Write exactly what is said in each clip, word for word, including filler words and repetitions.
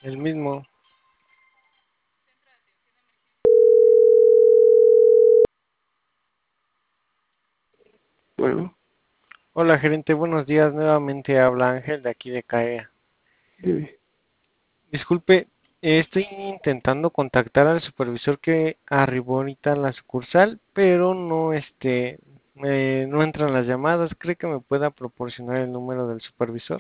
El mismo. Bueno, Hola, gerente, buenos días. Nuevamente habla Ángel de aquí de CAEA. dime. Disculpe, eh, estoy intentando contactar al supervisor que arribó ahorita a la sucursal, pero no, este, eh, no entran las llamadas. ¿Cree que me pueda proporcionar el número del supervisor?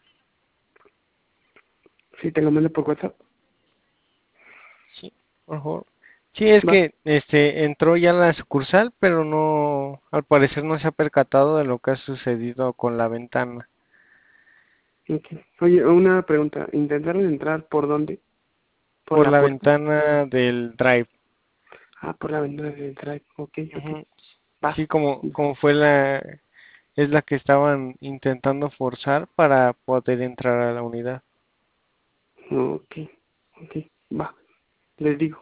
Si te lo mando por WhatsApp, Sí, por favor. Sí, es va. que, este, entró ya a la sucursal, pero no, al parecer no se ha percatado de lo que ha sucedido con la ventana. Ok. Oye, una pregunta. ¿Intentaron entrar por dónde? ¿Por Por la la puerta? ventana del drive. Ah, por la ventana del drive. Ok, ok. Ujú. Va. Sí, como, como fue la, es la que estaban intentando forzar para poder entrar a la unidad. Ok, ok. Va. Les digo.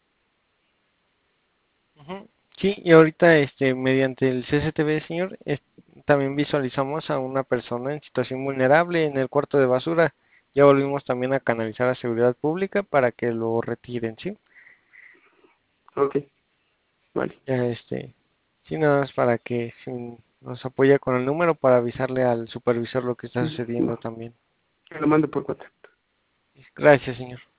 Ujú. Sí, y ahorita, este, mediante el C C T V, señor, es- también visualizamos a una persona en situación vulnerable en el cuarto de basura. Ya volvimos también a canalizar a seguridad pública para que lo retiren, ¿sí? Ok, vale. Ya, este, sí, nada más para que si nos apoya con el número para avisarle al supervisor lo que está Sí, sucediendo va. también. Te lo mando por WhatsApp. Gracias, señor.